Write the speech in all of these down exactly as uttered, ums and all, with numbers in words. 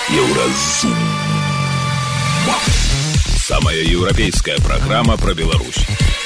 Еўразум. Самая еўрапейская праграма пра Беларусь.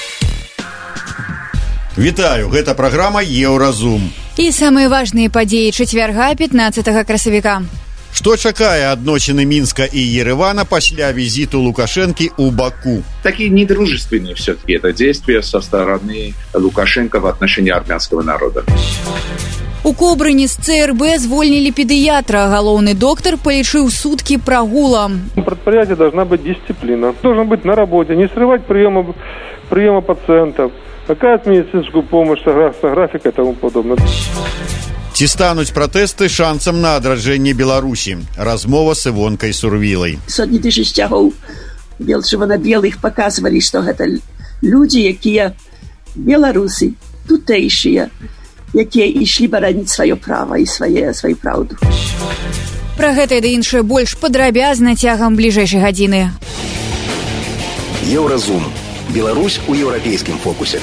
Вітаю, гэта праграма Еўразум. І самыя важныя падзеі чацвярга пятнадцатага красавіка. Што чакае адносіны Мінска і Еревана пасля візіту Лукашэнкі ў Баку? Такие недружественные все-таки это действия со стороны Лукашенко в отношении армянского народа. У Кобрыні з ЦРБ звольнілі педиатра. Галоўны доктор полечил сутки прогула. В предприятии должна быть дисциплина. Должен быть на работе, не срывать приема, приема пациентов. Оказать медицинскую помощь, согласно графика и тому подобное. Ці стануць пратэсты шансам на адраджэнне Беларусі? Размова з Івонкай Сурвілай. Сотні тысяч сцягоў белых показывали, что гэта люди, якія беларусы, тутэйшыя, якія ішлі бараніць сваё права і свае, сваю праўду. Пра гэта і да іншае больш падрабязна цягам бліжэйшай гадзіны. Еўразум. Беларусь у еўрапейскім фокусе.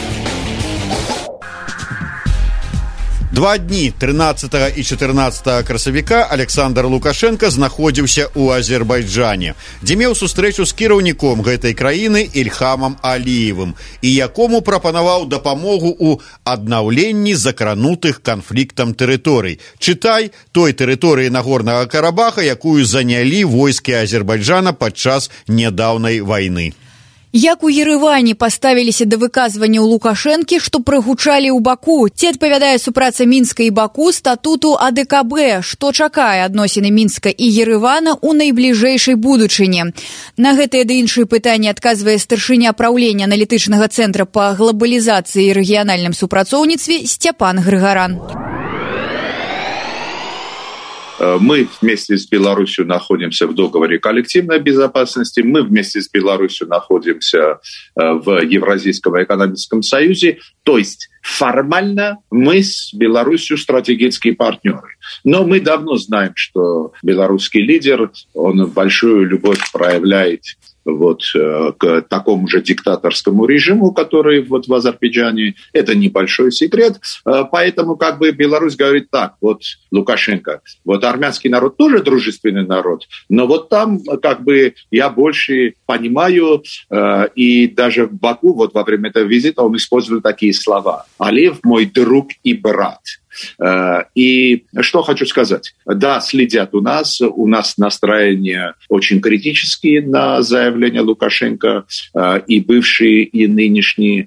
Два дні трынаццатага і чатырнаццатага красавіка Александр Лукашенко знаходзіўся ў Азербайджане, дзе меў сустрэчу з кіраўніком гэтай краіны Ільхамам Аліевым і якому прапанаваў дапамогу ў аднаўленні закранутых канфліктам тэрыторый. Чытай, той тэрыторыі Нагорнага Карабаха, якую занялі войскі Азербайджана падчас нядаўнай вайны. Як у Ереване паставіліся да выказванняў Лукашэнкі, што прагучалі ў Баку? Ці адпавядае супраца Мінска і Баку статуту А Д К Б? Што чакае адносіны Мінска і Еревана ў найбліжэйшай будучыні? На гэтыя ды іншыя пытанні адказвае старшыня праўлення аналітычнага цэнтра па глобалізацыі і рэгіянальным супрацоўніцтве Сцяпан Грыгаран. Мы вместе с Беларусью находимся в договоре коллективной безопасности, мы вместе с Беларусью находимся в Евразийском экономическом союзе, то есть формально мы с Беларусью стратегические партнеры. Но мы давно знаем, что белорусский лидер, он большую любовь проявляет вот к такому же диктаторскому режиму, который вот в Азербайджане. Это небольшой секрет. Поэтому как бы Беларусь говорит так, вот Лукашенко, вот армянский народ тоже дружественный народ, но вот там как бы я больше понимаю, и даже в Баку вот во время этого визита он использовал такие слова: Алиев мой друг и брат. И что хочу сказать. Да, следят у нас, у нас настроения очень критические на заявления Лукашенко, и бывшие, и нынешние.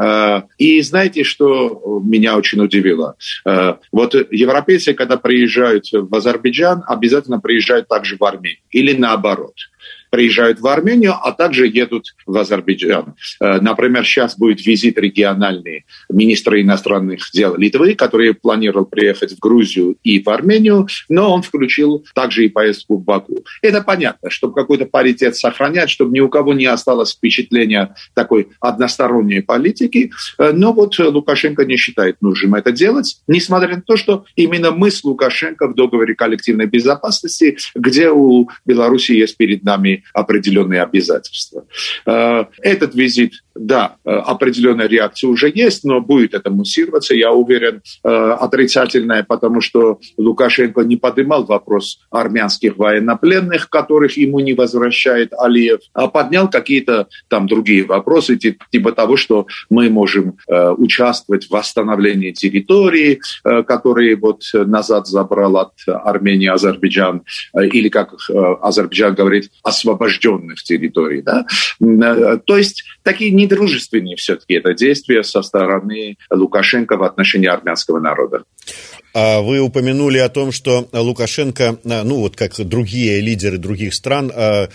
И знаете, что меня очень удивило? Вот европейцы, когда приезжают в Азербайджан, обязательно приезжают также в Армению. Или наоборот. Приезжают в Армению, а также едут в Азербайджан. Например, сейчас будет визит региональный министра иностранных дел Литвы, который планировал приехать в Грузию и в Армению, но он включил также и поездку в Баку. Это понятно, чтобы какой-то паритет сохранять, чтобы ни у кого не осталось впечатления такой односторонней политики. Но вот Лукашенко не считает нужным это делать, несмотря на то, что именно мы с Лукашенко в договоре коллективной безопасности, где у Беларуси есть перед нами определенные обязательства. Этот визит, да, определенная реакция уже есть, но будет это муссироваться, я уверен, отрицательная, потому что Лукашенко не поднимал вопрос армянских военнопленных, которых ему не возвращает Алиев, а поднял какие-то там другие вопросы, типа того, что мы можем участвовать в восстановлении территории, которые вот назад забрал от Армении Азербайджан, или, как Азербайджан говорит, освобожденных территорий. Да? То есть такие недружественные все-таки это действия со стороны Лукашенко в отношении армянского народа. Вы упомянули о том, что Лукашенко, ну вот как другие лидеры других стран,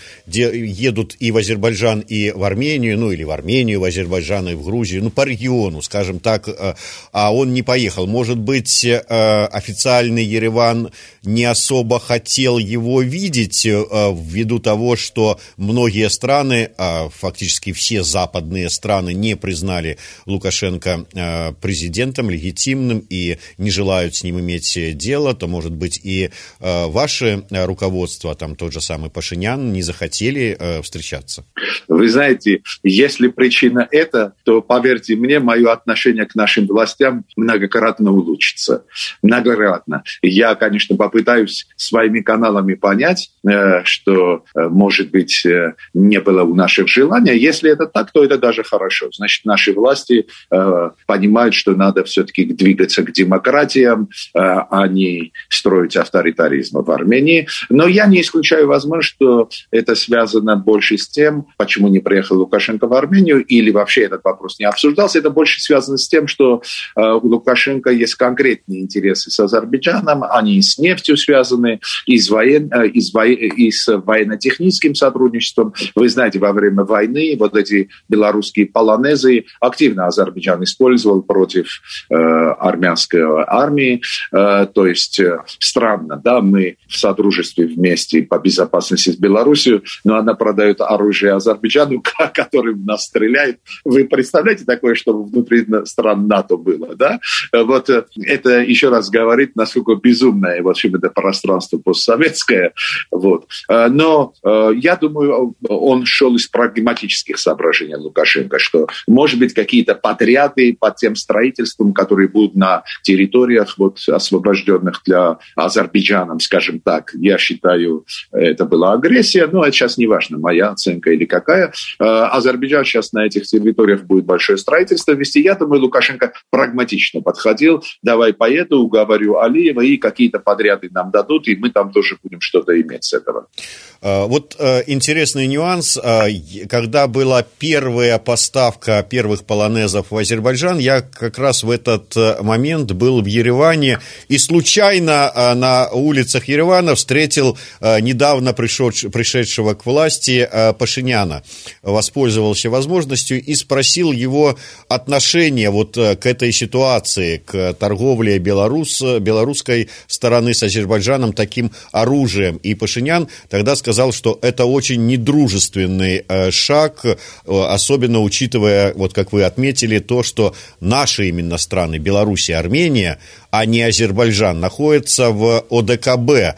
едут и в Азербайджан, и в Армению, ну или в Армению, в Азербайджан, и в Грузию, ну по региону, скажем так, а он не поехал. Может быть, официальный Ереван не особо хотел его видеть ввиду того, что многие страны, фактически все западные страны, не признали Лукашенко президентом легитимным и не желают с ним им иметь дело, то, может быть, и ваше руководство, там тот же самый Пашинян, не захотели встречаться? Вы знаете, если причина эта, то, поверьте мне, мое отношение к нашим властям многократно улучшится. Многократно. Я, конечно, попытаюсь своими каналами понять, что, может быть, не было у наших желаний. Если это так, то это даже хорошо. Значит, наши власти понимают, что надо все-таки двигаться к демократиям, а не строить авторитаризм в Армении. Но я не исключаю возможность, что это связано больше с тем, почему не приехал Лукашенко в Армению, или вообще этот вопрос не обсуждался. Это больше связано с тем, что у Лукашенко есть конкретные интересы с Азербайджаном, они с нефтью связаны, и с, воен... и с, во... и с военно-техническим сотрудничеством. Вы знаете, во время войны вот эти белорусские полонезы активно Азербайджан использовал против э, армянской армии. Э, то есть э, странно, да, мы в содружестве вместе по безопасности с Беларусью, но она продает оружие Азербайджану, который в нас стреляет. Вы представляете такое, чтобы внутри стран НАТО было, да? Вот э, это еще раз говорит, насколько безумное, в общем, это пространство постсоветское. Вот. Э, но э, я думаю, он шел из прагматических соображений Лукашенко, что, может быть, какие-то подряды под тем строительством, которые будут на территориях, вот, освобожденных для Азербайджаном, скажем так. Я считаю, это была агрессия, но это сейчас не важно, моя оценка или какая. Азербайджан сейчас на этих территориях будет большое строительство вести. Я думаю, Лукашенко прагматично подходил. Давай поеду, уговорю Алиева, и какие-то подряды нам дадут, и мы там тоже будем что-то иметь с этого. Вот интересный нюанс. Когда была первая поставка первых полонезов в Азербайджан, я как раз в этот момент был в Ереване и случайно на улицах Еревана встретил недавно пришедшего к власти Пашиняна. Воспользовался возможностью и спросил его отношение вот к этой ситуации, к торговле Белорус, белорусской стороны с Азербайджаном таким оружием. И Пашинян тогда сказал, что это очень недружественный шаг, особенно учитывая, вот как вы отметили, то, что наши именно страны, Беларусь и Армения, а не Азербайджан, находятся в ОДКБ.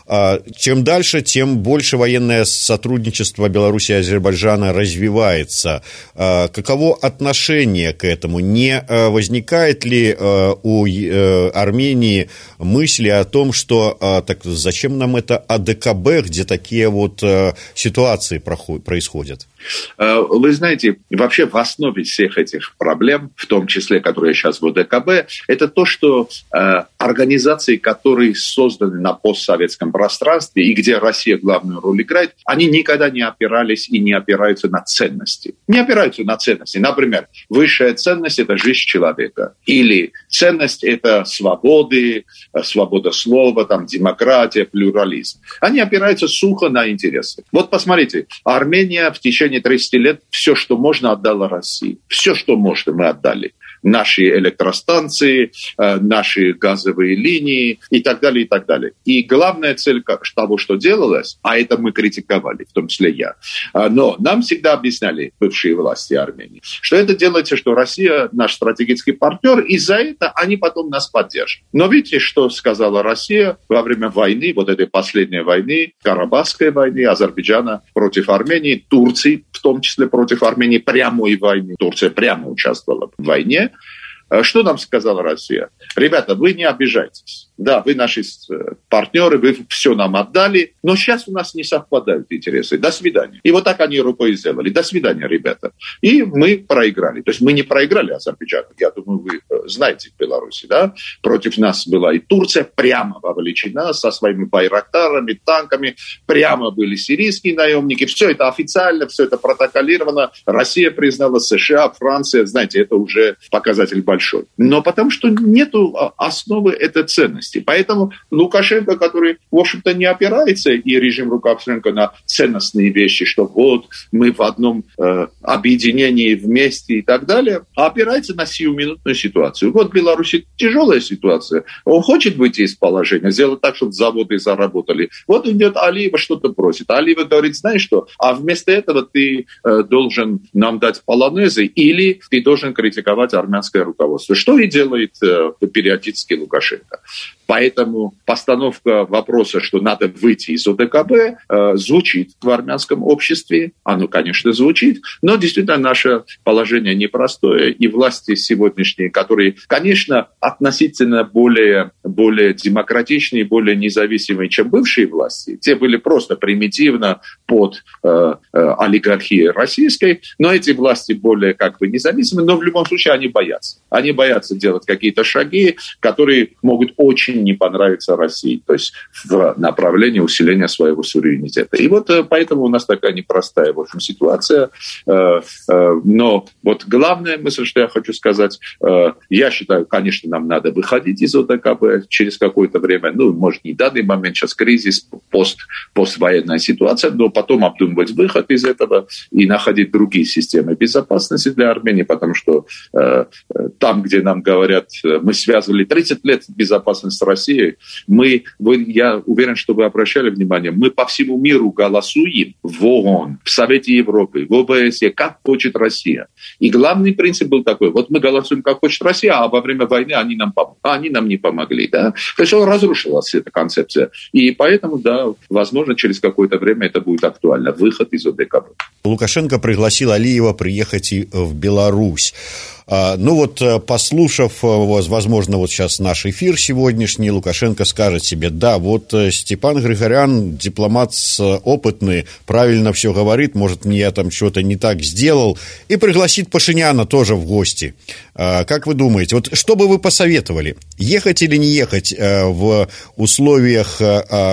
Чем дальше, тем больше военное сотрудничество Беларуси и Азербайджана развивается. Каково отношение к этому? Не возникает ли у Армении мысли о том, что так зачем нам это АДКБ, где такие вот ситуации происходят? Вы знаете, вообще в основе всех этих проблем, в том числе, которые сейчас в ОДКБ, это то, что организации, которые созданы на постсоветском пространстве и где Россия главную роль играет, они никогда не опирались и не опираются на ценности. Не опираются на ценности. Например, высшая ценность – это жизнь человека. Или ценность – это свободы, свобода слова, там, демократия, плюрализм. Они опираются сухо на интересы. Вот посмотрите, Армения в течение тридцать лет все, что можно, отдала России. Все, что можно, мы отдали. Наши электростанции, наши газовые линии и так далее, и так далее. И главная цель того, что делалось, а это мы критиковали, в том числе я, но нам всегда объясняли бывшие власти Армении, что это делается, что Россия наш стратегический партнер, и за это они потом нас поддержат. Но видите, что сказала Россия во время войны, вот этой последней войны, Карабахской войны, Азербайджана против Армении, Турции, в том числе против Армении, прямой войны. Турция прямо участвовала в войне. Что нам сказала Россия? Ребята, вы не обижайтесь. Да, вы наши партнеры, вы все нам отдали, но сейчас у нас не совпадают интересы. До свидания. И вот так они рукой сделали. До свидания, ребята. И мы проиграли. То есть мы не проиграли Азербайджану. Я думаю, вы знаете в Беларуси, да? Против нас была и Турция прямо вовлечена со своими байрактарами, танками. Прямо были сирийские наемники. Все это официально, все это протоколировано. Россия признала, США, Франция. Знаете, это уже показатель большой. Но потому что нету основы этой ценности. ценности. Поэтому Лукашенко, который, в общем-то, не опирается, и режим Лукашенко, на ценностные вещи, что вот мы в одном э, объединении вместе и так далее, а опирается на сиюминутную ситуацию. Вот в Беларуси тяжелая ситуация. Он хочет выйти из положения, сделать так, чтобы заводы заработали. Вот идет Алиева, что-то просит. Алиева говорит, знаешь что, а вместо этого ты э, должен нам дать полонезы или ты должен критиковать армянское руководство. Что и делает э, периодически Лукашенко. Поэтому постановка вопроса, что надо выйти из ОДКБ, э, звучит в армянском обществе. Оно, конечно, звучит, но действительно наше положение непростое. И власти сегодняшние, которые, конечно, относительно более, более демократичные, более независимые, чем бывшие власти, те были просто примитивно под э, э, олигархией российской, но эти власти более как бы независимые, но в любом случае они боятся. Они боятся делать какие-то шаги, которые могут очень не понравиться России, то есть в направлении усиления своего суверенитета. И вот поэтому у нас такая непростая, в общем, ситуация. Но вот главная мысль, что я хочу сказать, я считаю, конечно, нам надо выходить из ОДКБ через какое-то время, ну, может, не в данный момент, сейчас кризис, пост, поствоенная ситуация, но потом обдумывать выход из этого и находить другие системы безопасности для Армении, потому что там, где нам говорят, мы связывали тридцать лет безопасности с Россией, мы, вы, я уверен, что вы обращали внимание, мы по всему миру голосуем в ООН, в Совете Европы, в ОБСЕ, как хочет Россия. И главный принцип был такой, вот мы голосуем, как хочет Россия, а во время войны они нам, пом- а они нам не помогли. Да? То есть он разрушилась эта концепция. И поэтому, да, возможно, через какое-то время это будет актуально. Выход из ОДКБ. Лукашенко пригласил Алиева приехать в Беларусь. Ну вот, послушав, возможно, вот сейчас наш эфир сегодняшний, Лукашенко скажет себе, да, вот Степан Григорян, дипломат опытный, правильно все говорит, может, мне я там что-то не так сделал, и пригласит Пашиняна тоже в гости. Как вы думаете, вот что бы вы посоветовали, ехать или не ехать в условиях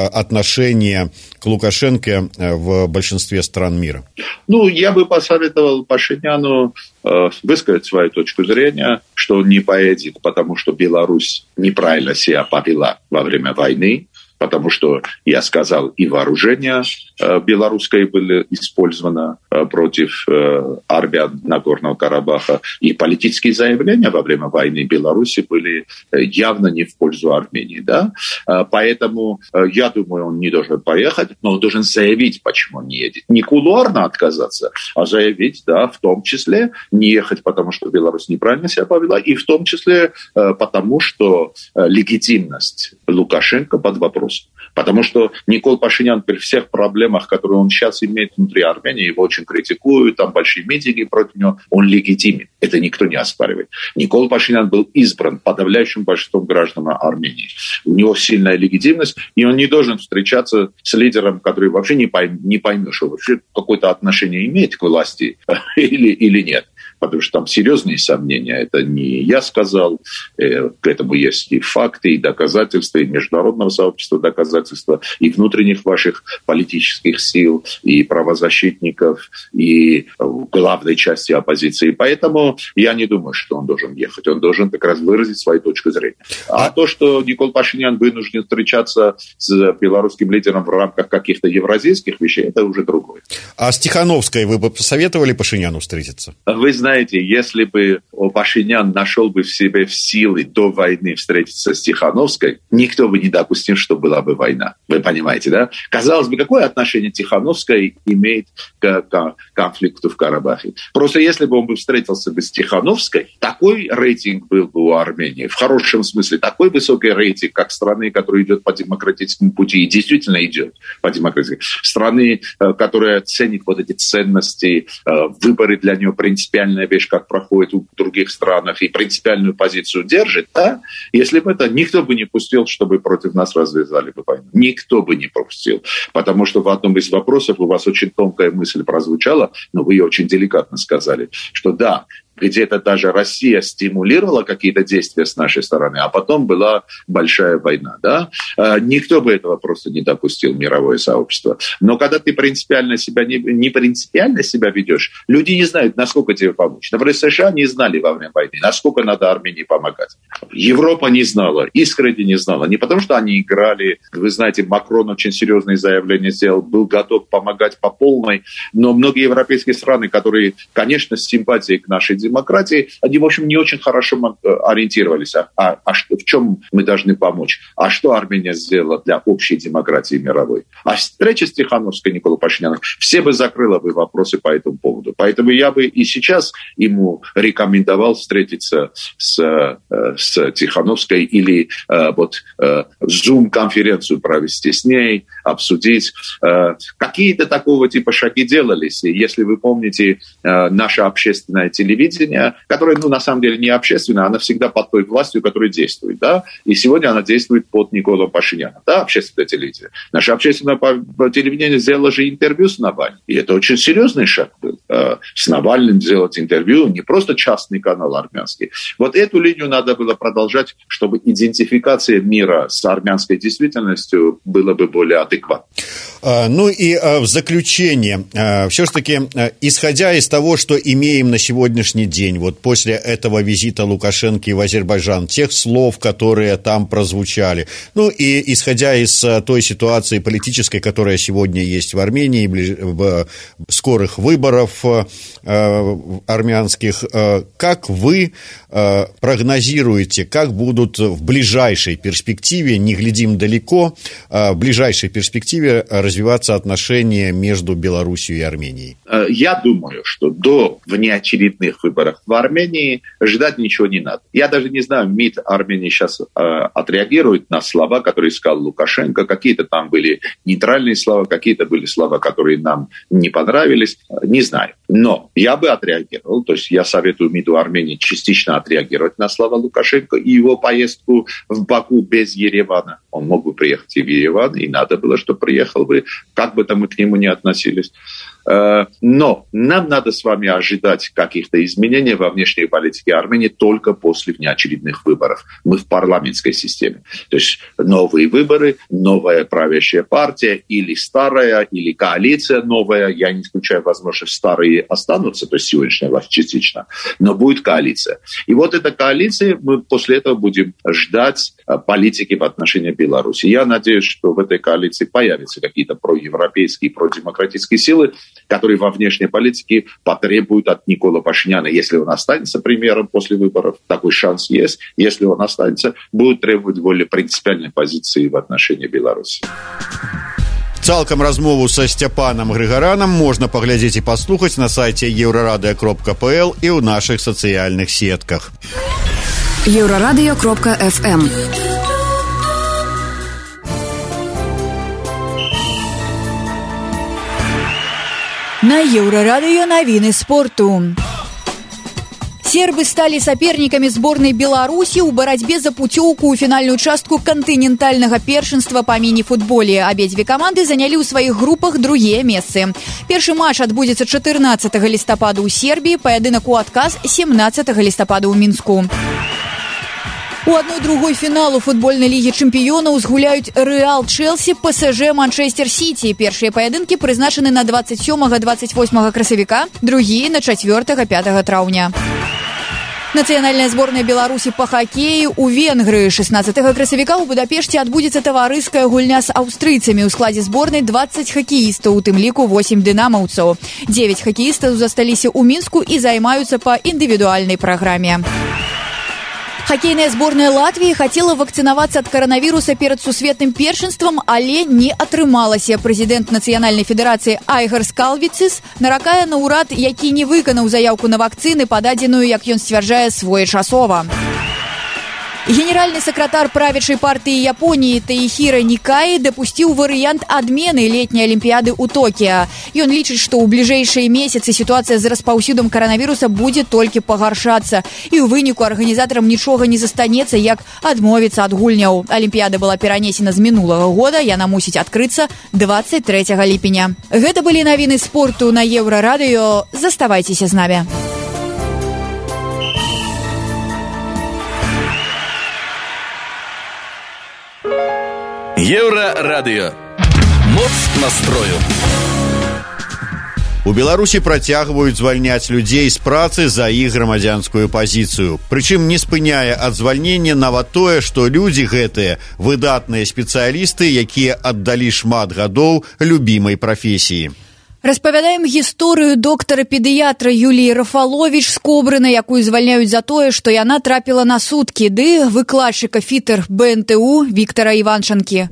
отношения к Лукашенко в большинстве стран мира? Ну, я бы посоветовал Пашиняну высказать свою точку зрения, что он не поедет, потому что Беларусь неправильно себя повела во время войны, потому что, я сказал, и вооружение э, белорусское было использовано э, против э, армян Нагорного Карабаха, и политические заявления во время войны Беларуси были э, явно не в пользу Армении. Да? Э, поэтому, э, я думаю, он не должен поехать, но он должен заявить, почему он не едет. Не кулуарно отказаться, а заявить, да, в том числе, не ехать, потому что Беларусь неправильно себя повела, и в том числе э, потому, что э, легитимность Лукашенко под вопросом. Потому что Никол Пашинян при всех проблемах, которые он сейчас имеет внутри Армении, его очень критикуют, там большие митинги против него, он легитимен. Это никто не оспаривает. Никол Пашинян был избран подавляющим большинством граждан Армении. У него сильная легитимность, и он не должен встречаться с лидером, который вообще не, пойм, не поймет, что вообще какое-то отношение имеет к власти или, или нет. Потому что там серьезные сомнения. Это не я сказал, э, к этому есть и факты, и доказательства, и международного сообщества доказательства, и внутренних ваших политических сил, и правозащитников, и главной части оппозиции. Поэтому я не думаю, что он должен ехать. Он должен как раз выразить свою точку зрения. А, а то, что Никол Пашинян вынужден встречаться с белорусским лидером в рамках каких-то евразийских вещей, это уже другое. А с Тихановской вы бы посоветовали Пашиняну встретиться? Вы знаете, Знаете, если бы Пашинян нашел бы в себе силы до войны встретиться с Тихановской, никто бы не допустил, что была бы война. Вы понимаете, да? Казалось бы, какое отношение Тихановская имеет к, к конфликту в Карабахе? Просто если бы он бы встретился бы с Тихановской, такой рейтинг был бы у Армении, в хорошем смысле, такой высокий рейтинг, как страны, которая идет по демократическому пути, и действительно идет по демократии. Страны, которая ценит вот эти ценности, выборы для нее принципиально вещь, как проходит в других странах, и принципиальную позицию держит, да? Если бы это, никто бы не пустил, чтобы против нас развязали бы войну. Никто бы не пропустил. Потому что в одном из вопросов у вас очень тонкая мысль прозвучала, но вы ее очень деликатно сказали, что да, где-то даже Россия стимулировала какие-то действия с нашей стороны, а потом была большая война. Да? Никто бы этого просто не допустил, мировое сообщество. Но когда ты принципиально себя не, не принципиально себя ведешь, люди не знают, насколько тебе помочь. Например, США не знали во время войны, насколько надо Армении помогать. Европа не знала, искренне не знала. Не потому, что они играли. Вы знаете, Макрон очень серьезные заявления сделал, был готов помогать по полной. Но многие европейские страны, которые, конечно, с симпатией к нашей демократии, они, в общем, не очень хорошо ориентировались. А, а, а что, в чем мы должны помочь? А что Армения сделала для общей демократии мировой? А встреча с Тихановской, Николой Пашиняном, все бы закрыла бы вопросы по этому поводу. Поэтому я бы и сейчас ему рекомендовал встретиться с, с Тихановской или вот Zoom-конференцию провести с ней, обсудить. Какие-то такого типа шаги делались. И если вы помните, наше общественное телевидение, которое, ну, на самом деле не общественное, оно всегда под той властью, которая действует, да, и сегодня она действует под Николой Пашиняном, да, общественное телевидение. Наше общественное телевидение сделало же интервью с Навальным, и это очень серьезный шаг был. С Навальным сделать интервью, не просто частный канал армянский. Вот эту линию надо было продолжать, чтобы идентификация мира с армянской действительностью была бы более адекватной. Ну и в заключение, все-таки, исходя из того, что имеем на сегодняшний день, вот после этого визита Лукашенко в Азербайджан, тех слов, которые там прозвучали, ну и исходя из той ситуации политической, которая сегодня есть в Армении, в скорых выборов армянских, как вы прогнозируете, как будут в ближайшей перспективе, не глядим далеко, в ближайшей перспективе развиваться отношения между Белоруссией и Арменией? Я думаю, что до внеочередных выборов в Армении ждать ничего не надо. Я даже не знаю, МИД Армении сейчас э, отреагирует на слова, которые сказал Лукашенко. Какие-то там были нейтральные слова, какие-то были слова, которые нам не понравились. Не знаю. Но я бы отреагировал. То есть я советую МИДу Армении частично отреагировать на слова Лукашенко и его поездку в Баку без Еревана. Он мог бы приехать и в Ереван, и надо было, чтобы приехал бы, как бы там мы к нему ни относились. Но нам надо с вами ожидать каких-то изменений во внешней политике Армении только после внеочередных выборов. Мы в парламентской системе. То есть новые выборы, новая правящая партия, или старая, или коалиция новая. Я не исключаю возможность, старые останутся, то есть сегодняшняя власть частично, но будет коалиция. И вот эта коалиция, мы после этого будем ждать политики в отношении Беларуси. Я надеюсь, что в этой коалиции появятся какие-то проевропейские, продемократические силы, которые во внешней политике потребуют от Никола Пашиняна, если он останется премьером после выборов, такой шанс есть, если он останется, будут требовать более принципиальной позиции в отношении Беларуси. Цалкам размову са Сцяпанам Грыгаранам можна паглядзець і паслухаць на сайце еўрарадыё кропка пл і ў нашых сацыяльных сетках. еўрарадыё кропка эф эм. На Еўрарадыё навіны спорту. Сербы стали соперниками сборной Беларуси у барацьбе за путевку у финальную частку континентального першинства по мини-футболе. Обедзве команды заняли ў сваіх групах другие месцы. Першы матч адбудзецца чатырнаццатага лістапада ў Сербіі, паядынак у адказ семнаццатага лістапада ў Мінску. У одной другой фіналу футбольнай лігі чэмпіёнаў згуляюць Рэал Чэлсі, ПСЖ Манчестер Сіці. Першыя паядынкі прызначаны на двадцать сёмага двадцать восьмага красавіка, другія на чацвёртага-пятага траўня. Нацыянальная зборная Беларусі па хакеі ў Венгрыі. шестнадцатага красавіка ў Будапешце адбудзецца таварыская гульня з аўстрыйцамі. У складзе зборнай двадцать хакеістаў, у тым ліку восемь дынамаўцаў. девять хакеістаў засталіся ў Мінску і займаюцца па індывідуальнай праграме. Хоккейная сборная Латвии хотела вакцинаваться от коронавируса перед сусветным першинством, але не атрымалася. Президент Национальной федерации Айгар Скалвіцис наракае на ўрад, які не выканаў заявку на вакцины, пададзеную, як ён сцвярджае, своечасова. Генеральный секретарь правящей партии Японии Таихиро Никаи допустил вариант отмены летней Олимпиады у Токио. И он лічыць, что ў ближайшие месяцы ситуация с распаўсюдам коронавируса будет только пагаршацца. И ў выніку организаторам ничего не застанецца, як адмовіцца ад гульняў. Олимпиада была перанесена з мінулага года, яна мусіць адкрыцца двадцать трэцяга ліпеня. Гэта былі навіны спорту на Еўрарадыё. Заставайцеся з намі. Еўрарадыё. Моц настрою. У Беларусі працягваюць звальняць людзей з працы за іх грамадзянскую пазіцыю. Прычым не спыняе ад звальнення нават тое, што людзі гэтыя выдатныя спецыялісты, якія аддалі шмат гадоў любімай прафесіі. Распавядаем гісторыю доктара-педыятра Юліі Рафаловіч з Кобры, на якую звальняюць за тое, што яна трапіла на суткі, ды выкладчыка фітр бэ эн тэ у Віктара Іванчанкі.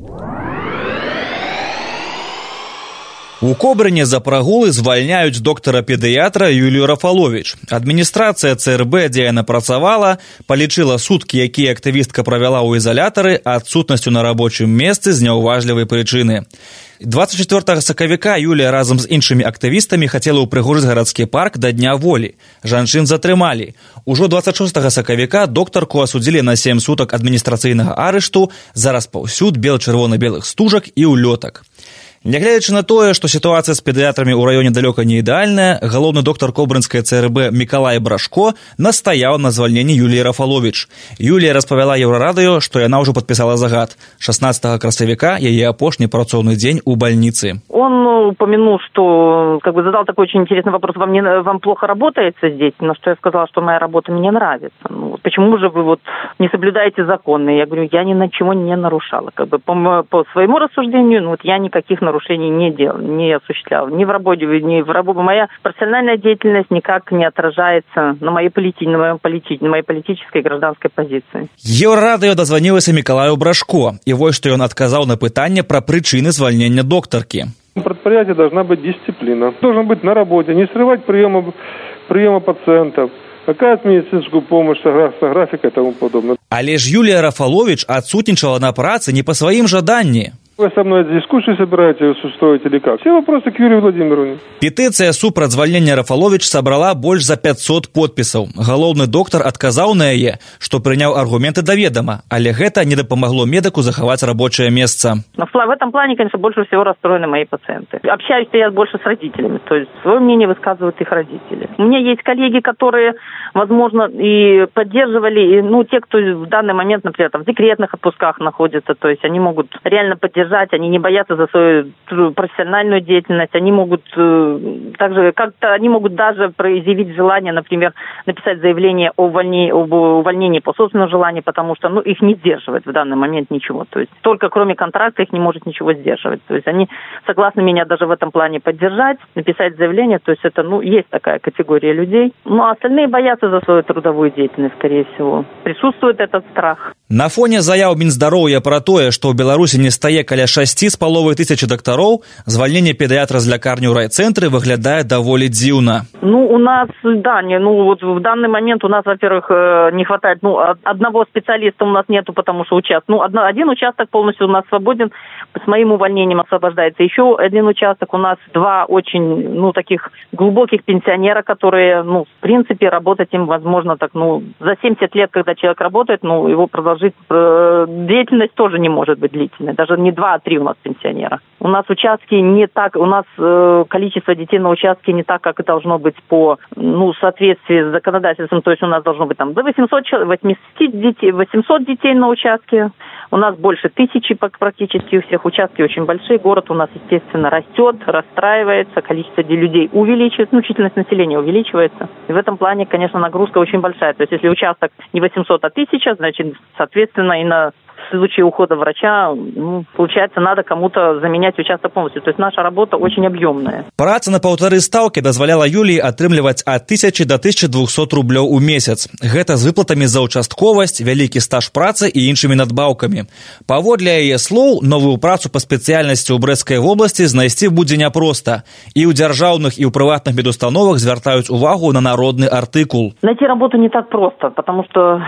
У Кобрыне за прагулы звальняюць доктара-педыятра Юлію Рафаловіч. Адміністрацыя цэ эр бэ, дзе яна працавала, палічыла суткі, якія актывістка правяла ў ізалятары, адсутнасцю на рабочым месцы з няўважлівай прычыны. дваццаць чацвёртага сакавіка Юлія разам з іншымі актывістамі хацела ўпрыгожыць гарадскі парк да Дня волі. Жанчын затрымалі. Ужо дваццаць шостага сакавіка доктарку асудзілі на сем сутак адміністрацыйнага арышту за распаўсюд бел-чырвона-белых стужак і ўлётак. Нягледзячы на тое, што сітуацыя з педыятрамі ў раёне далёка не ідэальная, галоўны доктар кобрынскай цэ эр бэ Мікалай Брашко настаяў на звальненні Юліі Рафаловіч. Юлія распавяла Еўрарадыё, што яна ўжо падпісала загад. шаснаццатага красавіка яе апошні працоўны дзень у больницы. Он упомянул, что как бы задал такой очень интересный вопрос: вам, не, вам плохо работается здесь? На что я сказала, что моя работа мне нравится. Ну, почему же вы вот не соблюдаете законы? Я говорю, я ни на чего не нарушала. Как бы по, по своему рассуждению, ну, вот я никаких нарушений нарушений не делал, не осуществлял. Ни в работе, ни в работе. Моя профессиональная деятельность никак не отражается на моей, полити... на моей, полити... на моей политической и гражданской позиции. Еўрарадыё дазванілася Мікалаю Брашко, и вот что он отказал на пытанне про причины звольнения докторки. В предприятии должна быть дисциплина. Должен быть на работе, не срывать приема, приема пациентов. Оказать медицинскую помощь согласно графика и тому подобное. Але ж Юлия Рафалович отсутничала на праце не по своим жаданні. Вы со мной дискуссию собираетесь устроить или как? Все вопросы к Юрию Владимировне. Петыцыя супраць звальнення Рафаловіч сабрала больш за пятьсот подпісаў. Галоўны доктар адказаў на яе, што прыняў аргументы да ведама, але гэта не дапамагло медыку захаваць рабочее месца. В этом плане, конечно, больше всего расстроены мои пациенты. Общаюсь я больше с родителями, то есть свое мнение высказывают их родители. У меня есть коллеги, которые, возможно, и поддерживали, и, ну, те, кто в данный момент, например, там, в декретных отпусках находятся, то есть они могут реально поддержать, они не боятся за свою профессиональную деятельность, они могут э, также как-то они могут даже проявить желание, например, написать заявление о увольнении, об увольнении по собственному желанию, потому что, ну, их не сдерживает в данный момент ничего, то есть только кроме контракта их не может ничего сдерживать, то есть они согласны меня даже в этом плане поддержать, написать заявление, то есть это, ну, есть такая категория людей, но остальные боятся за свою трудовую деятельность, скорее всего, присутствует этот страх. На фоне заяў Мінздароўя пра тое, што ў Беларусі не стае каля шасці з паловай тысячы дактароў, звальненне педыятра з лякарні ў райцэнтры выглядае даволі дзіўна. Ну, у нас, да, не, ну, вот в данный момент у нас, во-первых, не хватает, ну, одного специалиста у нас нету, потому что участок, ну, одно, один участок полностью у нас свободен, с моим увольнением освобождается. Еще один участок, у нас два очень, ну, таких глубоких пенсионера, которые, ну, в принципе, работать им возможно так, ну, за семьдесят лет, когда человек работает, ну, его продолжить деятельность тоже не может быть длительной, даже не два, а три у нас пенсионера. У нас участки не так, у нас э, количество детей на участке не так, как и должно быть по, ну, в соответствии с законодательством, то есть у нас должно быть там до восьмисот, восьмисот детей, восемьсот детей на участке, у нас больше тысячи практически у всех, участки очень большие, город у нас, естественно, растет, расстраивается, количество людей увеличивается, ну, численность населения увеличивается, и в этом плане, конечно, нагрузка очень большая, то есть если участок не восемьсот, а тысяча, значит, соответственно, и на в случае ухода врача, ну, получается, надо кому-то заменять участок полностью. То есть наша работа очень объемная. Праца на паўтары стаўкі дазваляла Юліі атрымліваць ад тысячы до тысячы двухсот рублёў у месяц. Гэта з выплатамі за участковасць, вялікі стаж працы і іншымі надбаўкамі. Паводле яе слоў, новую працу па спецыяльнасці ў Брэсцкай вобласці знайсці будзе няпроста. І ў дзяржаўных, і ў прыватных медустановах звяртаюць увагу на народны артыкул. Найти работу не так просто, потому что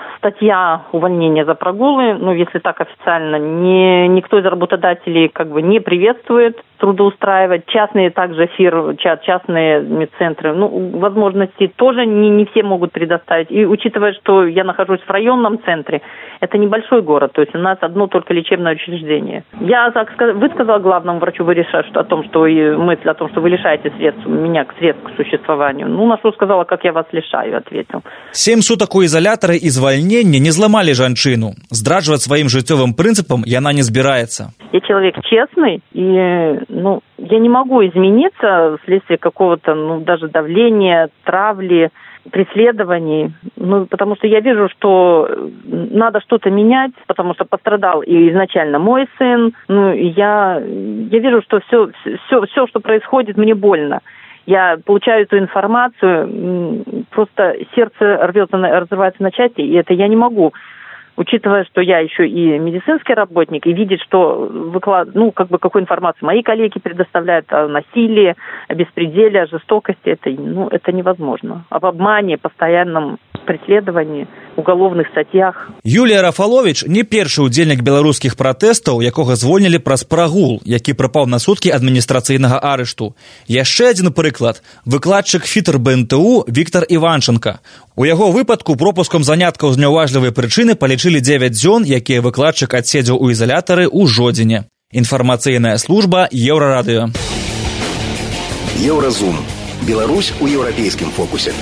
статья увольнения за прогулы, ну, если так официально, не, никто из работодателей как бы не приветствует трудоустраивать. Частные также фирмы, частные медцентры, ну, возможности тоже не, не все могут предоставить. И учитывая, что я нахожусь в районном центре, это небольшой город, то есть у нас одно только лечебное учреждение. Я высказала главному врачу вы решать, что, о том, что мысль о том, что вы лишаете средств, меня к средств к существованию. Ну, на что сказала, как я вас лишаю, ответил. Семь суток у изолятора и звольнения звальненне не зламалі жанчыну. Здраджваць сваім жыццёвым прынцыпам яна не збіраецца. Я человек честный, и ну, я не могу измениться вследствие какого-то, ну, даже давления, травли, преследований, ну, потому что я вижу, что надо что-то менять, потому что пострадал и изначально мой сын, ну, и я, я вижу, что все, все, все, что происходит, мне больно. Я получаю эту информацию, просто сердце рвется, разрывается на части, и это я не могу. Учитывая, что я еще и медицинский работник, и видеть, что выклад... ну, как бы какую информацию мои коллеги предоставляют о насилии, о беспределе, о жестокости, это, ну, это невозможно. Об обмане, постоянном преследовании, уголовных статьях. Юлія Рафалович не першы удзельнік беларускіх пратэстаў, якога звольнілі праз прагул, які прыпаў на суткі адміністрацыйнага арышту. Яшчэ адзін прыклад – выкладчык фітр бэ эн тэ у Віктор Іванченко. У яго выпадку пропускам заняткаў з няўважлівай прычыны палічылі дзевяць дзён, якія выкладчык адседзеў у ізалятары ў жодзіне. Інфармацыйная служба Еўрарадыё. Еўразум. Беларусь у еўрапейскім фокусе.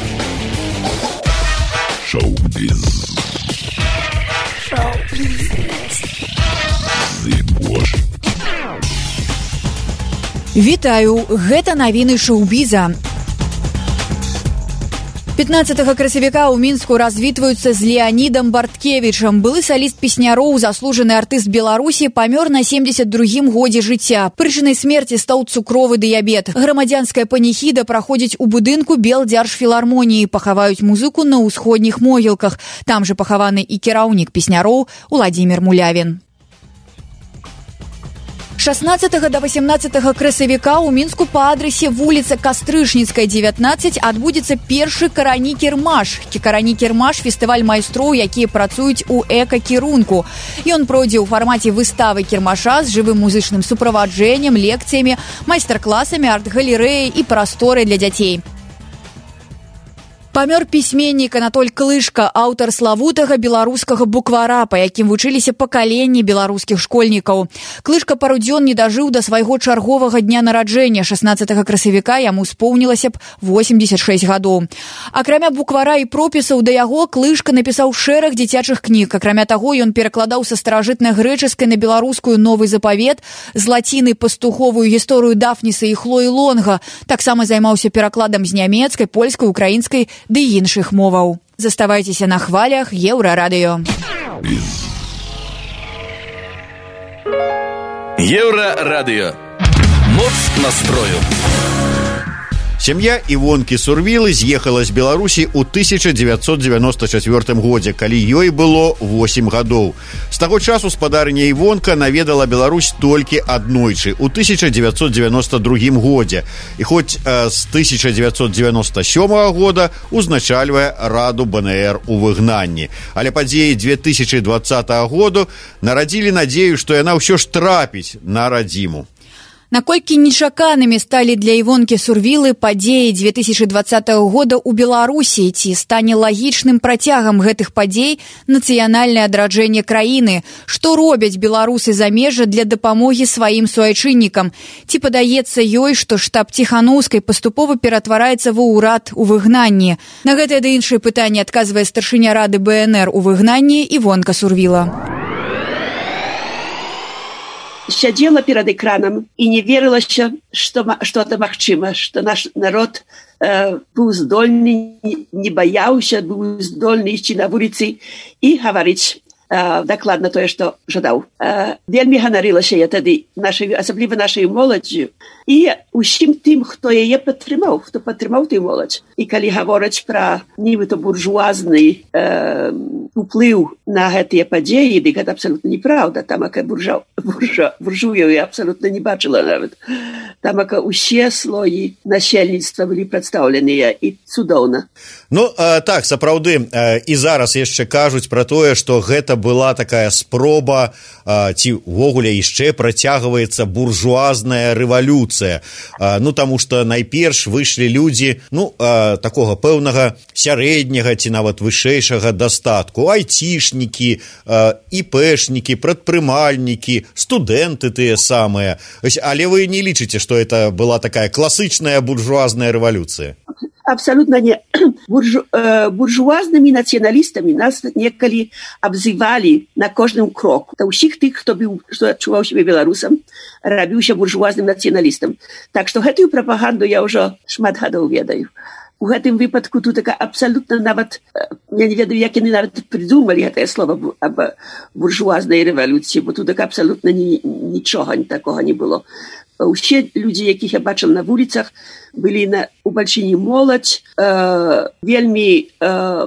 Шоу-біз. Шоу-біз. Вітаю, гэта навіны шоу-біза. пятнадцатага красавіка ў Мінску развітваюцца з Леанідам Барткевічам. Былы саліст песняроў, заслужаны артыст Беларусі, памёр на семдзесят другім годзе жыцця. Прычынай смерці стаў цукровы дыябет. Грамадзянская паніхіда праходзіць у будынку Белдзяржфілармоніі. Пахаваюць музыку на ўсходніх могілках. Там жа пахаваны і кіраўнік песняроў Уладзімір Мулявін. шаснаццатага да васямнаццатага красавіка ў Мінску па адрасе вуліца Кастрычніцкая, дзевятнаццаць адбудзецца першы карані-кірмаш. Карані-кірмаш – фестываль майстроў, якія працуюць у эка-кірунку. Ён пройдзе ў фармаце выставы кірмаша з жывым музычным суправаджэннем, лекцыямі, майстар-класамі, арт-галерэяй і прасторай для дзяцей. Памёр пісьменнік Анатоль Клышка, аўтар славутага беларускага буквара, па якім вучыліся пакаленні беларускіх школьнікаў. Клышка пару дзён не дажыў да свайго чарговага дня нараджэння. шаснаццатага красавіка яму споўнілася б восемьдесят шесть гадоў. Акрамя буквара і пропісаў да яго, Клышка напісаў шэраг дзіцячых кніг. Акрамя таго, ён перакладаў са старажытна-грэчаскай на беларускую новы запавет, з лаціны пастуховую гісторыю Дафніса і Хлоі Лонга. Таксама займаўся перакладам з нямецкай, польскай, украінскай ды іншых моваў. Заставайцеся на хвалях Еўрарадыё. Еўрарадыё. Моц настрою. Сям'я Івонкі Сурвілы з'ехала з Беларусі ў тысяча дзевяцьсот дзевяноста чацвёртым годзе, калі ёй было восемь гадоў. З таго часу спадарыня Івонка наведала Беларусь толькі аднойчы, у тысяча дзевяцьсот дзевяноста другім годзе. І хоць э, з тысяча дзевяцьсот дзевяноста сёмага года узначальвае Раду бэ эн ер у выгнанні. Але падзеі две тысячы двадцатага году нарадзілі надзею, што яна ўсё ж трапіць на радзіму. Наколькі нечаканымі сталі для Івонкі Сурвілы падзеі две тысячы двадцатага года ў Беларусі, ці стане лагічным працягам гэтых падзей нацыянальнае адраджэнне краіны? Што робяць беларусы замежжа для дапамогі сваім суайчыннікам? Ці падаецца ёй, што штаб Ціханаўскай паступова ператвараецца ва ўрад у выгнанні? На гэтае ды іншыя пытанні адказвае старшыня Рады бэ эн ер у выгнанні Івонка Сурвіла. Сядзела перад экранам і не верылася, што, што это магчыма, што наш народ э, быў здольны, не баяўся, быў здольны ісці на вуліцы і гаварыць э, дакладна тое, што жадаў. Э, вельмі ганарылася я тады, нашай, асабліва нашай моладзю, і усім тым, хто яе падтрымаў, хто падтрымаў тую моладзь. І калі гавораць пра нібыта буржуазны э, уплыў на гэтыя падзеі, дык гэта абсалютна неправда. Тамака буржа, буржа, буржуяў я абсалютна не бачыла нават. Тамака усе слоі насельніцтва былі прадстаўленыя і цудоўна. Ну, э, так, сапраўды, э, і зараз яшчэ кажуць пра тое, што гэта была такая спроба, э, ці ўвогуле яшчэ працягваецца буржуазная рэвалюцыя. Э, ну, таму што найперш выйшлі людзі, ну, э, такога пэўнага сярэдняга ці нават вышэйшага дастатку. Айцішнікі, іпэшнікі, прадпрымальнікі, студэнты тыя самыя. Але вы не лічыце, што это была такая класычная буржуазная рэвалюцыя? абсолютно не. Буржу, э, буржуазными националистами нас неколи обзывали на каждом кроку. Это у всех тех, кто был, что чувал себя белорусом, робился буржуазным националистом. Так что эту пропаганду я уже шмат годов ведаю. У гэтым выпадку тут така абсолютно нават, я не ведаю, як яны нават придумали гэтае слово об буржуазнай рэвалюцыі, бо тут така абсолютно ні, нічога такога не было. Усе людзі, якіх я бачыла на вуліцах, былі на, у бальшыні моладзь, э, вельмі э,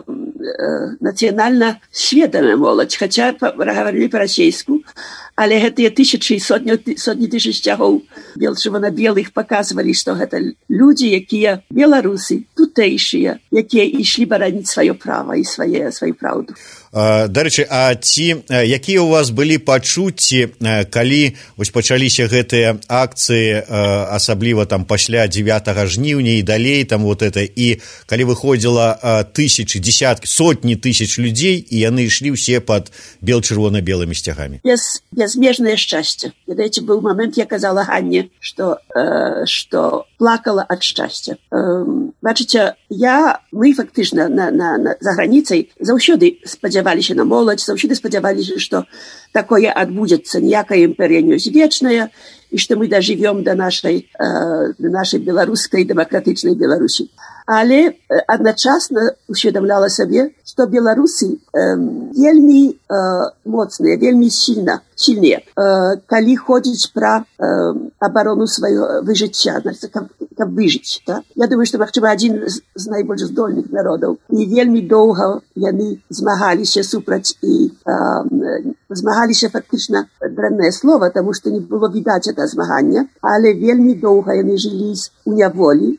э, нацыянальна сведамая моладзь, хаця гаварылі па-расейску, але гэтыя тысячы і сотні, сотні тысяч сцягоў чырвона-белых паказвалі, што гэта людзі, якія беларусы, тутэйшыя, якія ішлі бараніць сваё права і свае, сваю праўду. Дарэчы, а ці якія ў вас былі пачуцці, калі вось пачаліся гэтыя акцыі, асабліва там пасля дзевятага жніўня і далей там вот это, і калі выходзіла тысячы, десяткі, сотні тысяч людзей, і яны ішлі ўсе пад бел-чырвона-белымі сцягамі? Без, безмежнае шчасце. Ведаеце, быў момент, я казала Ганне, што, э, што плакала ад шчасця. Э, бачыце, я, мы фактычна на, на, на, за граніцай заўсёды спадзяваліся на моладзь, заўсёды спадзяваліся, што такое адбудзецца, ніякая імперія не вечная, і што мы дажывём да нашай, э, да нашай беларускай дэмакратычнай Беларусі. Але э, адначасна усведамляла сабе, што беларусы э, вельмі э, моцныя, вельмі сильна, сильныя, э, калі ходзіць пра э, абарону свайго выжыцця, каб, каб выжыць. Да? Я думаю, што, магчыма, адзін з, з найбольш здольных народаў. І вельмі доўга яны змагаліся супраць і э, змагаліся фактычна дрэннае слова, таму што не было відаць это змагання, але вельмі доўга яны жылі у няволі,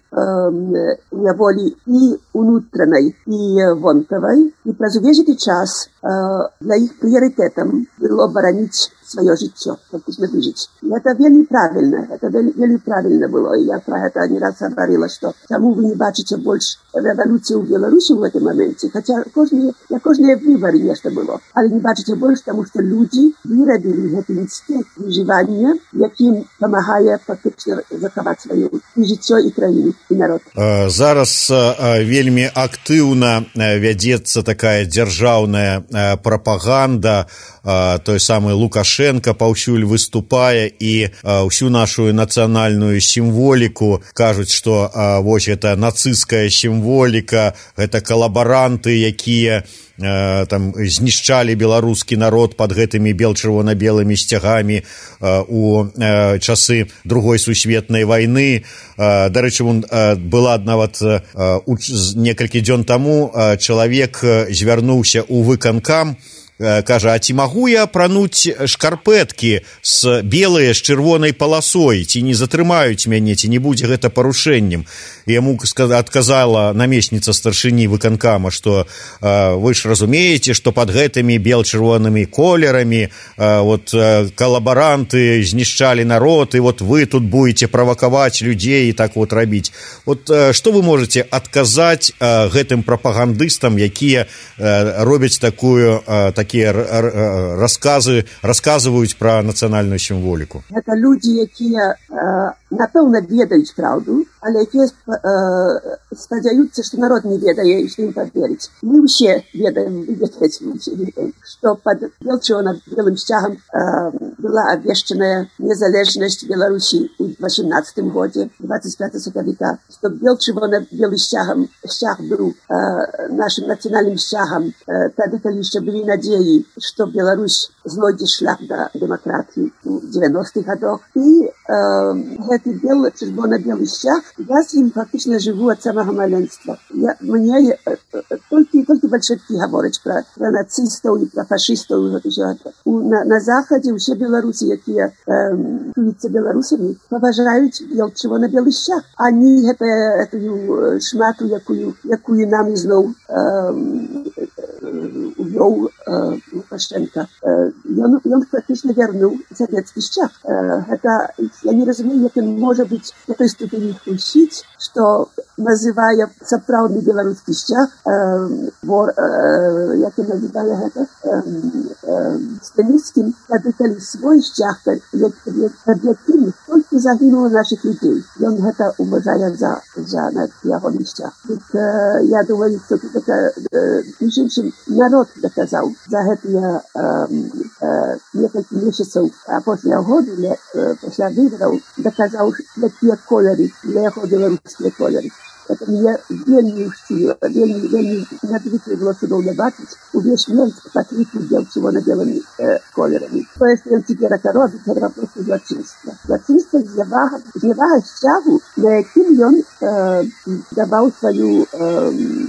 э, у няволі і унутранай, і вонкавай, і праз увесь гэты час э, для іх прыярытэтам было бараніць свое жыццё, фактычна выжыць. І это вельмі правільна, это вельмі правільна было, і я пра гэта не раз гаварыла, што чаму вы не бачыце больш рэвалюцыі ў Беларусі ў гэтым моменце, хаця кожныя, на кожныя выбары нешта было, але не бачыце больш, таму што людзі вырабілі гэты інстынкт выжывання, якім памагае фактычна захаваць сваё і жыццё, і краіну, і народ. Зараз вельмі актыўна вядзецца такая дзяржаўная прапаганда, той самы Лукашенко паўсюль выступае і ўсю нашу нацыянальную сімволіку кажуць, што вось гэта нацысцкая сімволіка, гэта калабаранты, якія там знішчалі беларускі народ пад гэтымі бел-чырвона-белымі сцягамі у часы другой сусветнай вайны. Дарэчы, была нават некалькі дзён таму чалавек звярнуўся ў выканкам, кажа, а ці магу я апрануць шкарпэткі з белыя з чырвонай паласой, ці не затрымаюць мяне, ці не будзе гэта парушэннем. І яму адказала намесніца старшыні выканкама, што э, вы ж разумееце, што пад гэтымі бел-чырвонымі колерамі э, вот, э, калабаранты знішчалі народ, і вот вы тут будете правакаваць людзей і так вот рабіць. Вот э, што вы можете адказаць э, гэтым прапагандыстам, якія э, робяць такую э, такія расказы, расказваюць пра нацыянальную сімволіку? Гэта людзі, якія э, напэўна ведаюць праўду, але якія э, спадзяюцца, што народ не ведае і што ім паверыць. Мы ўсе ведаем, вы ведаеце, мы ўсе ведаем, што пад бел-чырвона-белым сцягам э, была абвешчаная незалежнасць Беларусі ў восемнадцатым годзе, двадцать пятого сакавіка, што бел-чырвона-белы сцягам сцяг быў э, нашым нацыянальным сцягам, э, тады, калі яшчэ былі надзеі, што Беларусь знойдзе шлях да дэмакратыі ў девяностых гадах. І э, гэты бел-чырвона-белы сцяг, я з ім фактычна жыву ад самага маленства. Я, мне э, толькі, толькі бальшавікі гавораць пра, пра нацыстаў і пра фашыстаў. На, на захадзе ўсе беларусы, якія чуюцца э, беларусамі, паважаюць бел-чырвона-белы сцяг, а не гэта, гэтую шмату, якую, якую нам ізноў э, вёў э, Лукашенко. Э, ён, ён фактично вярнуў савецкі шчах. Э, гэта, я не разумею, як ён можа быць на той ступені хлусіць, што называе сапраўдны беларускі шчах, э, вор, э, як ён называе гэта, э, э, сталінскім, тады калі свой шчах, аб'ектыўны, толькі загінула наших людей. Ён гэта уважае за, за яго шчах. Дык, э, я думаю, што тут это, э, між іншым, народ доказаў за гэтыя э, э, некалькі месяцаў апошняга году, э, пасля выбараў, доказаў, якія колеры для яго беларускія колеры. Это мне вельмі ўчціла, вельмі, вельмі надзвычай было цудоўна бачыць увесь Менск пакрыты бело-чырвона-белымі э, колерамі. Тое, што ён цяперака робіць, гэта проста злачынства. Злачынства знявага, знявага сцягу, на якім ён э, даваў сваю, э,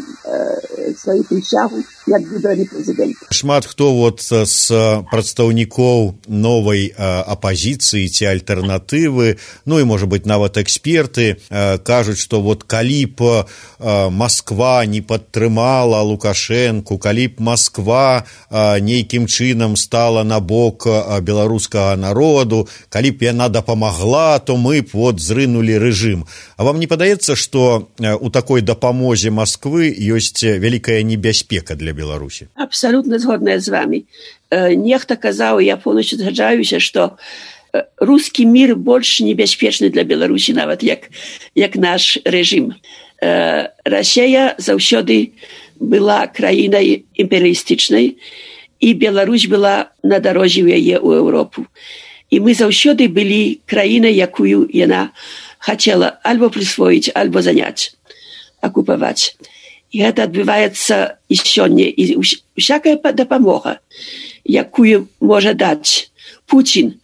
э, сваю прысягу як выбраны прэзідэнт. Шмат хто вот з прадстаўнікоў новай э, апазіцыі ці альтэрнатывы, ну і, можа быць, нават эксперты э, кажуць, што вот калі б Москва не падтрымала Лукашэнку, калі б Москва нейкім чынам стала на бок беларускага народу, калі б яна дапамагла, то мы б вот зрынулі рэжым. А вам не падаецца, што у такой дапамозе Москвы ёсць вялікая небяспека для Беларусі? Абсалютна згодная з вами. Нехта казаў, я поўнасцю згаджаюся, што русский мир больше небяспечны для Беларусі, нават як, як наш рэжым. Э, Расія заўсёды была краінай імперыялістычнай, і Беларусь была на дарозе ў яе ў Еўропу. І мы заўсёды былі краінай, якую яна хацела альбо прысвоіць, альбо заняць, акупаваць. І гэта адбываецца і сёння. І усякая дапамога, якую можа даць Путін,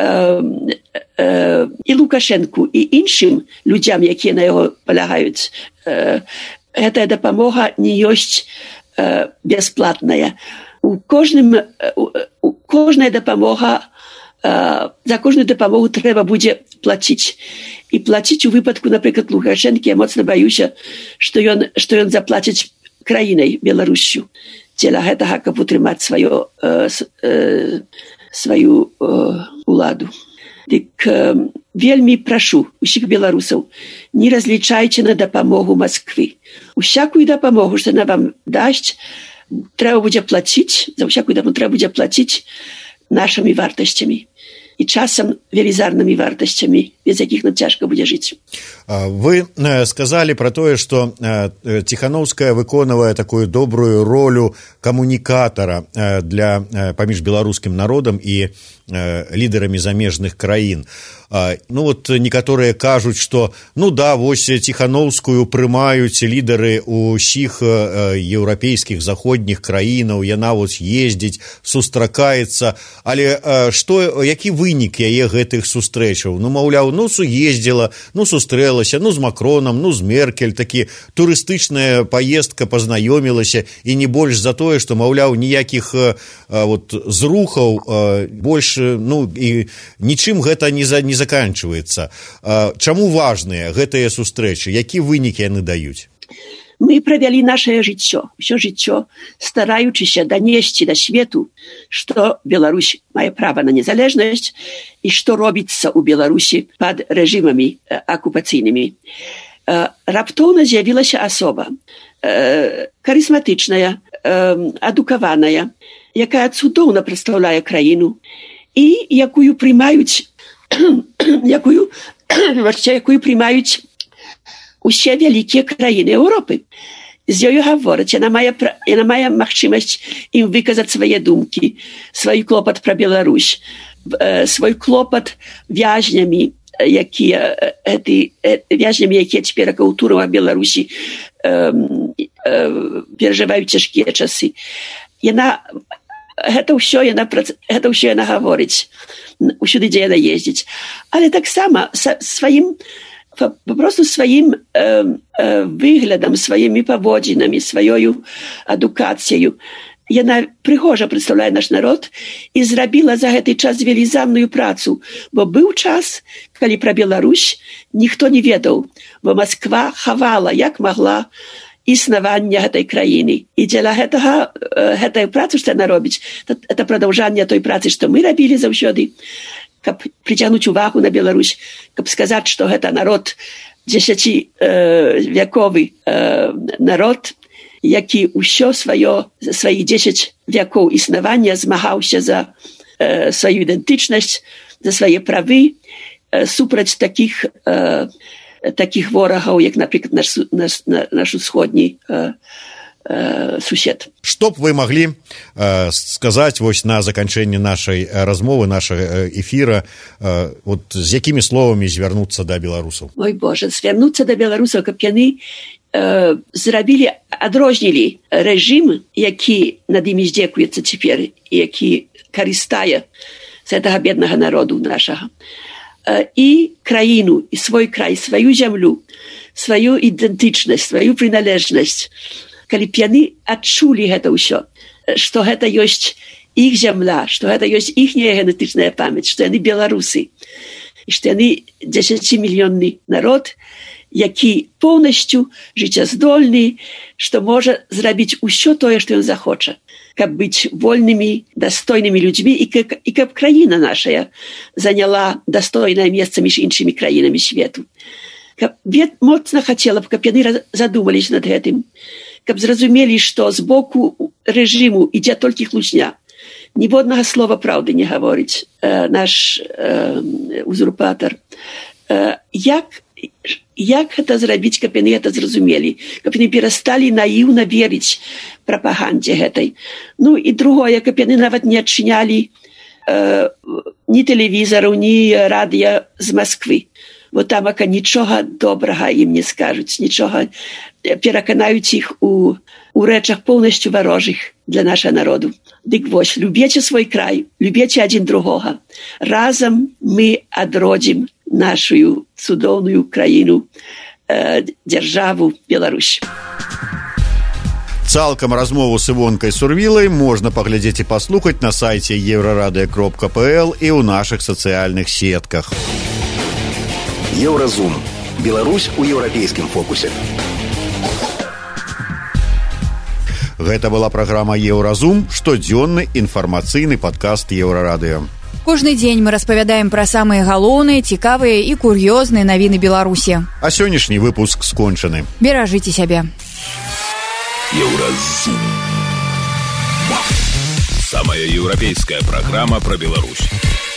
і Лукашенку, і іншым людзям, якія на яго палягаюць, гэтая дапамога не ёсць бясплатная. У кожным, у кожная дапамога, за кожную дапамогу трэба будзе плаціць. І плаціць у выпадку, напрыклад, Лукашэнкі, я моцна баюся, што ён, што ён заплаціць краінай, Беларусю, дзеля гэтага, каб утрымаць сваё сваю э, уладу. Дык э, вельмі прашу усіх беларусаў, не разлічайце на дапамогу Москвы. Усякую дапамогу, што яна вам дасць, трэба будзе плаціць, за усякую дапамогу трэба будзе плаціць нашымі вартасцямі. І часам велізарнымі вартасцямі, без якіх нам цяжка будзе жыць. Вы сказалі пра тое, што Ціханаўская выконвае такую добрую ролю камунікатара для паміж беларускім народам і лідарамі замежных краін. Ну вот некаторыя кажуць, што ну да, вось Ціханаўскую прымаюць лідары ўсіх еўрапейскіх заходніх краінаў, яна вось ездзіць, сустракаецца, але што, які вынік яе гэтых сустрэчаў? Ну, маўляў, ну суездзіла, ну сустрэлася, ну з Макронам, ну з Меркель, такі турыстычная паездка, пазнаёмілася, і не больш за тое, што, маўляў, ніякіх вот зрухаў больш, ну і нічым гэта не за не заканчивается. Чаму важныя гэтыя сустрэчы? Які вынікі яны даюць? Мы правялі нашае жыццё, усё жыццё, стараючыся данесці да свету, што Беларусь мае права на незалежнасць і што робіцца ў Беларусі пад рэжымамі акупацыйнымі. Раптоўна з'явілася асоба, харызматычная, адукаваная, якая цудоўна прадстаўляе краіну і якую прымаюць якую, якую прымаюць усе вялікія краіны Еўропы. З ёю гавораць, яна мае, яна мае магчымасць ім выказаць свае думкі, свой клопат пра Беларусь, свой клопат вязнямі, якія, эти, вязнямі, якія цяпер у турмах Беларусі перажываюць цяжкія часы. Яна Гэта ўсё яна, гэта ўсё яна гаворыць, усюды, дзе яна ездзіць. Але таксама сваім, папросту сваім э, э, выглядам, сваімі паводзінамі, сваёю адукацыяю яна прыгожа прадстаўляе наш народ і зрабіла за гэты час велізарную працу, бо быў час, калі пра Беларусь ніхто не ведаў, бо Москва хавала, як магла, існавання гэтай краіны. І дзеля гэтага гэтую працу, што яна робіць, это прадаўжанне той працы, што мы рабілі заўсёды, каб прыцягнуць увагу на Беларусь, каб сказаць, што гэта народ дзесяцівяковы народ, які ўсё сваё, сваіх дзесяць вякоў існавання змагаўся за э, сваю ідэнтычнасць, за свае правы, э, супраць такіх, э, такіх ворагаў, як, напрыклад, наш, наш, наш усходні э, э, сусед. Што б вы маглі э, сказаць вось на заканчэнне нашай размовы, нашага эфіра, э, вот з якімі словамі звярнуцца да беларусаў? Ой, Боже, звярнуцца да беларусаў, каб яны Э, зрабілі, адрознілі рэжым, які над імі здзекуецца цяпер, які карыстае з гэтага беднага народу нашага. Э, і краіну, і свой край, сваю зямлю, сваю ідэнтычнасць, сваю прыналежнасць. Калі б яны адчулі гэта ўсё, што гэта ёсць іх зямля, што гэта ёсць іхняя генетычная памяць, што яны беларусы, і што яны дзесяцімільённы народ, які поўнасцю жыццяздольны, што можа зрабіць усё тое, што ён захоча, каб быць вольнымі, дастойнымі людзьмі, і каб, і каб краіна нашая заняла дастойнае месца між іншымі краінамі свету. Каб моцна хацела б, каб яны задумаліся над гэтым, каб зразумелі, што з боку рэжыму ідзе толькі хлусня. Ніводнага слова праўды не гаворыць э, наш э, узурпатар. Э, як Як гэта зрабіць, каб яны гэта зразумелі, каб яны перасталі наіўна верыць прапагандзе гэтай. Ну і другое, каб яны нават не адчынялі э, ні тэлевізараў, ні радыё з Масквы. Бо тамака нічога добрага ім не скажуць, нічога пераканаюць іх у, у рэчах поўнасцю варожых для нашага народу. Дык вось, любеце свой край, любеце адзін другога. Разам мы адродзім нашу цудоўную краіну, э, дзяржаву Беларусь. Цалкам размову з Івонкай Сурвілай можна паглядзець і паслухаць на сайце еўрарадыё кропка пэ эл і ў нашых сацыяльных сетках. Еўразум. Беларусь у еўрапейскім фокусе. Гэта была праграма «Еўразум», штодзённы інфармацыйны падкаст Еўрарадыё. Кожны дзень мы распавядаем пра самыя галоўныя, цікавыя і кур'ёзныя навіны Беларусі. А сённяшні выпуск скончаны. Беражыце сябе. Еўразум. Самая еўрапейская праграма пра Беларусь.